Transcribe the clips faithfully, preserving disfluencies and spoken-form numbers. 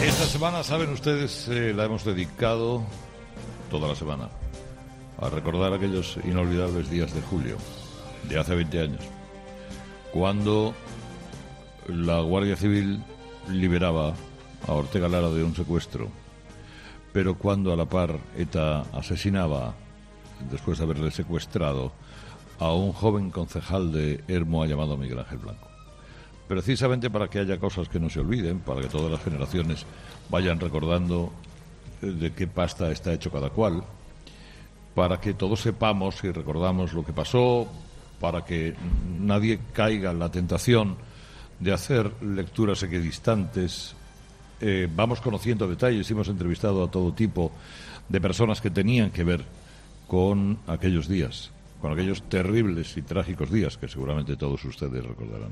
Esta semana, saben ustedes, eh, la hemos dedicado toda la semana a recordar aquellos inolvidables días de julio, de hace veinte años, cuando la Guardia Civil liberaba a Ortega Lara de un secuestro, pero cuando a la par ETA asesinaba, después de haberle secuestrado, a un joven concejal de Hermoa llamado Miguel Ángel Blanco. Precisamente para que haya cosas que no se olviden, para que todas las generaciones vayan recordando de qué pasta está hecho cada cual, para que todos sepamos y recordamos lo que pasó, para que nadie caiga en la tentación de hacer lecturas equidistantes. Eh, vamos conociendo detalles, hemos entrevistado a todo tipo de personas que tenían que ver con aquellos días, con aquellos terribles y trágicos días que seguramente todos ustedes recordarán.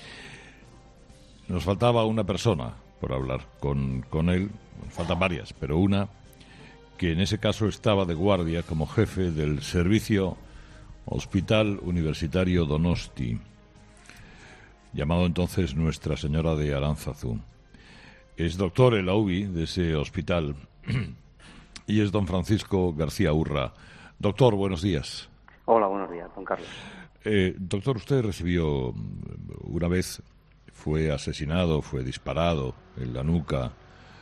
Nos faltaba una persona por hablar con, con él, nos faltan varias, pero una que en ese caso estaba de guardia como jefe del servicio Hospital Universitario Donosti, llamado entonces Nuestra Señora de Aránzazu. Es doctor en la U B I de ese hospital y es don Francisco García Urra. Doctor, buenos días. Hola, buenos días, don Carlos. Eh, doctor, usted recibió una vez... Fue asesinado, fue disparado en la nuca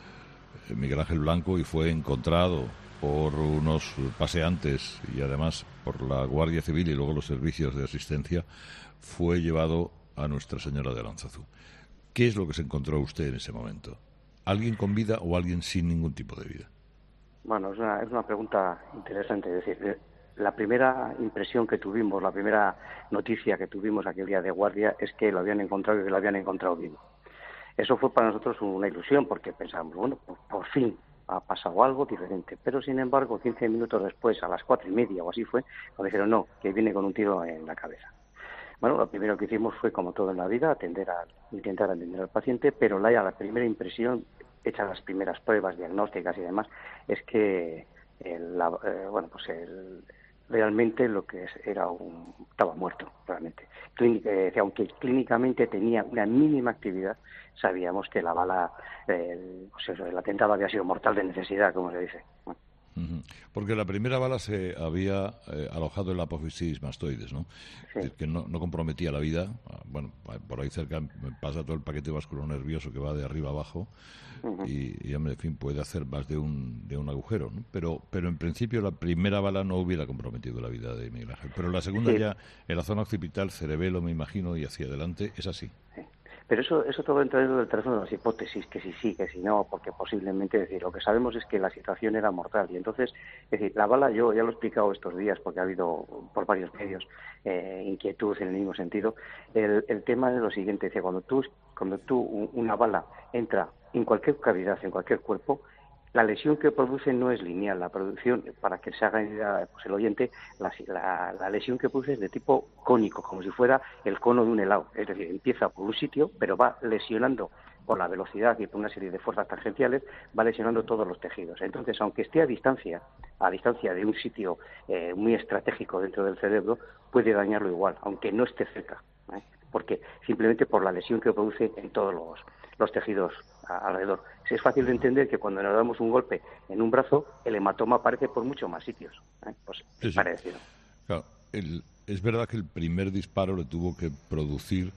Miguel Ángel Blanco y fue encontrado por unos paseantes y además por la Guardia Civil y luego los servicios de asistencia. Fue llevado a Nuestra Señora de Aránzazu. ¿Qué es lo que se encontró usted en ese momento? ¿Alguien con vida o alguien sin ningún tipo de vida? Bueno, es una, es una pregunta interesante. Es decir, la primera impresión que tuvimos, la primera noticia que tuvimos aquel día de guardia es que lo habían encontrado y que lo habían encontrado vivo. Eso fue para nosotros una ilusión porque pensábamos, bueno, pues por fin ha pasado algo diferente. Pero sin embargo, quince minutos después, a las cuatro y media o así fue, nos dijeron no, que viene con un tiro en la cabeza. Bueno, lo primero que hicimos fue, como todo en la vida, atender a, intentar atender al paciente, pero la, la primera impresión, hechas las primeras pruebas diagnósticas y demás, es que el, la, eh, bueno, pues el realmente lo que es, era un, estaba muerto, realmente. Clínica, eh, aunque clínicamente tenía una mínima actividad, sabíamos que la bala, eh, pues eso, el atentado había sido mortal de necesidad, como se dice. Bueno. Porque la primera bala se había eh, alojado en la apófisis mastoides, ¿no? Sí. Es decir, que no, no comprometía la vida. Bueno, por ahí cerca pasa todo el paquete vasculonervioso que va de arriba abajo. Uh-huh. y, y, hombre, en fin, puede hacer más de un, de un agujero, ¿no? Pero, pero en principio la primera bala no hubiera comprometido la vida de Miguel Ángel. Pero la segunda sí. Ya en la zona occipital, cerebelo, me imagino, y hacia adelante, es así. Sí. Pero eso eso todo entra dentro del teléfono de las hipótesis, que si sí, que si no, porque posiblemente, es decir, lo que sabemos es que la situación era mortal. Y entonces, es decir, la bala, yo ya lo he explicado estos días, porque ha habido por varios medios eh, inquietud en el mismo sentido. El, el tema es lo siguiente, es que cuando tú, cuando tú una bala entra en cualquier cavidad, en cualquier cuerpo, la lesión que produce no es lineal. La producción, para que se haga idea, pues el oyente, la, la, la lesión que produce es de tipo cónico, como si fuera el cono de un helado. Es decir, empieza por un sitio, pero va lesionando por la velocidad y por una serie de fuerzas tangenciales, va lesionando todos los tejidos. Entonces, aunque esté a distancia, a distancia de un sitio eh, muy estratégico dentro del cerebro, puede dañarlo igual, aunque no esté cerca, ¿eh? Porque simplemente por la lesión que produce en todos los, los tejidos alrededor. Es fácil de entender que cuando nos damos un golpe en un brazo, el hematoma aparece por muchos más sitios. ¿eh? Pues sí, sí. Parecido. Claro, el, es verdad que el primer disparo le tuvo que producir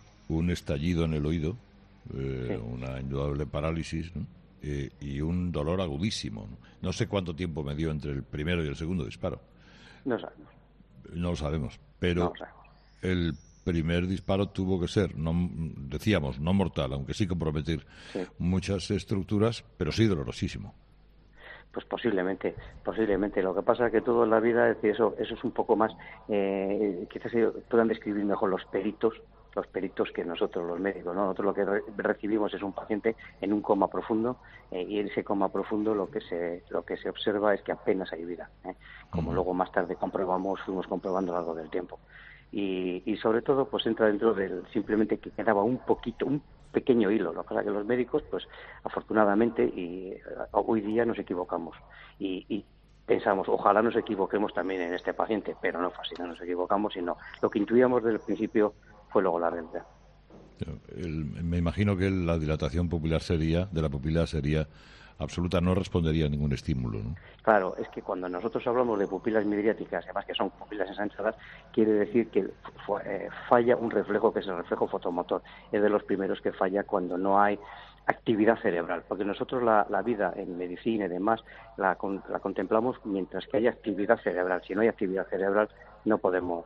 un estallido en el oído, eh, sí. una indudable parálisis, ¿no? eh, y un dolor agudísimo, ¿no? No sé cuánto tiempo me dio entre el primero y el segundo disparo. No sabemos. No lo sabemos, pero no lo sabemos. El primer disparo tuvo que ser, no, decíamos, no mortal, aunque sí comprometer sí. muchas estructuras, pero sí dolorosísimo. Pues posiblemente, posiblemente. Lo que pasa es que todo en la vida, es decir, eso, eso es un poco más, eh, quizás puedan describir mejor los peritos, los peritos que nosotros, los médicos, ¿no? Nosotros lo que re- recibimos es un paciente en un coma profundo eh, y en ese coma profundo lo que se lo que se observa es que apenas hay vida, ¿eh? Como uh-huh. luego más tarde comprobamos, fuimos comprobando a lo largo del tiempo. Y, y sobre todo pues entra dentro del simplemente que quedaba un poquito, un pequeño hilo. Lo que pasa es que los médicos, pues afortunadamente, y uh, hoy día nos equivocamos y, y pensamos, ojalá nos equivoquemos también en este paciente, pero no fue así, no nos equivocamos, sino lo que intuíamos desde el principio fue luego la realidad. El, me imagino que la dilatación pupilar sería, de la pupila sería absoluta, no respondería a ningún estímulo, ¿no? Claro, es que cuando nosotros hablamos de pupilas midriáticas, además que son pupilas ensanchadas, quiere decir que eh, falla un reflejo que es el reflejo fotomotor. Es de los primeros que falla cuando no hay actividad cerebral, porque nosotros la, la vida en medicina y demás la, la contemplamos mientras que haya actividad cerebral. Si no hay actividad cerebral no podemos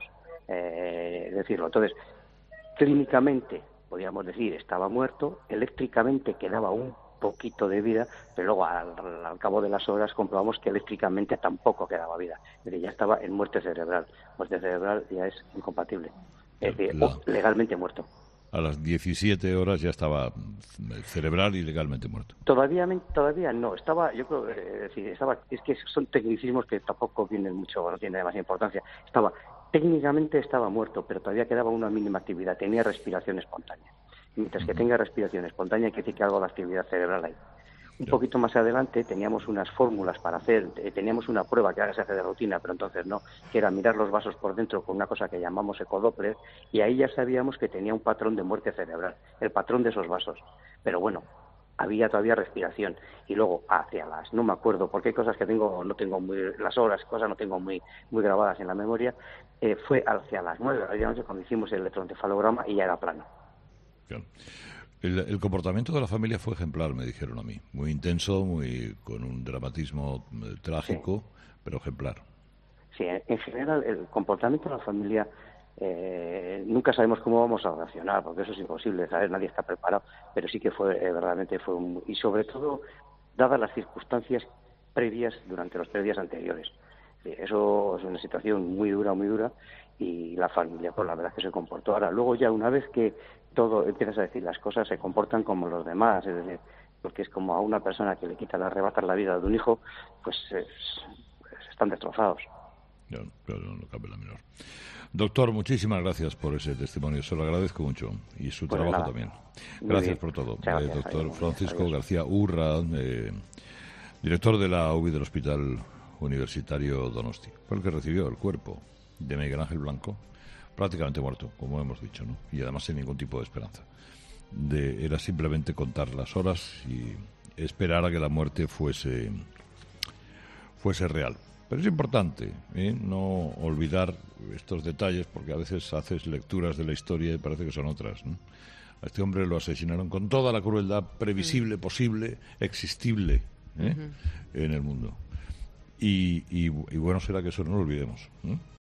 eh, decirlo. Entonces, clínicamente, podríamos decir, estaba muerto, eléctricamente quedaba un poquito de vida, pero luego al, al cabo de las horas comprobamos que eléctricamente tampoco quedaba vida. Es decir, ya estaba en muerte cerebral. Muerte cerebral ya es incompatible. Es decir, La... oh, legalmente muerto. A las diecisiete horas ya estaba cerebral y legalmente muerto. Todavía, todavía no. Estaba, yo creo, eh, es decir, estaba, es que son tecnicismos que tampoco vienen mucho, no tienen demasiada importancia. Estaba, técnicamente estaba muerto, pero todavía quedaba una mínima actividad. Tenía respiración espontánea. Mientras que tenga respiración espontánea, quiere decir que algo de actividad cerebral hay. Un ya. poquito más adelante teníamos unas fórmulas para hacer, eh, teníamos una prueba que ahora se hace de rutina, pero entonces no, que era mirar los vasos por dentro con una cosa que llamamos ecodoppler, y ahí ya sabíamos que tenía un patrón de muerte cerebral, el patrón de esos vasos. Pero bueno, había todavía respiración. Y luego hacia las, no me acuerdo, porque hay cosas que tengo, no tengo muy, las horas, cosas no tengo muy muy grabadas en la memoria, eh, fue hacia las nueve de la noche cuando hicimos el electroencefalograma y ya era plano. Claro. El, el comportamiento de la familia fue ejemplar, me dijeron a mí. Muy intenso, muy con un dramatismo eh, trágico, sí. pero ejemplar. Sí, en general el comportamiento de la familia eh, nunca sabemos cómo vamos a reaccionar, porque eso es imposible, ¿sabes? Nadie está preparado, pero sí que fue, eh, verdaderamente fue un... Y sobre todo, dadas las circunstancias previas durante los tres días anteriores. Sí, eso es una situación muy dura, muy dura, y la familia, pues la verdad es que se comportó. Ahora, luego ya una vez que todo empiezas a decir las cosas, se comportan como los demás, es decir, porque es como a una persona que le quita, le arrebatan la vida de un hijo, pues, es, pues están destrozados. Claro, claro, no cabe la menor. Doctor, muchísimas gracias por ese testimonio, se lo agradezco mucho, y su pues trabajo nada. también. Gracias por todo. Gracias, eh, doctor adiós, Francisco adiós. García Urra, eh, director de la U B I del Hospital Universitario Donosti, fue el que recibió el cuerpo de Miguel Ángel Blanco, prácticamente muerto, como hemos dicho, ¿no? Y además sin ningún tipo de esperanza. De, era simplemente contar las horas y esperar a que la muerte fuese, fuese real. Pero es importante ¿eh? no olvidar estos detalles, porque a veces haces lecturas de la historia y parece que son otras, ¿no? A este hombre lo asesinaron con toda la crueldad previsible, posible, existible ¿eh? uh-huh. en el mundo. Y, y, y bueno será que eso no lo olvidemos, ¿eh?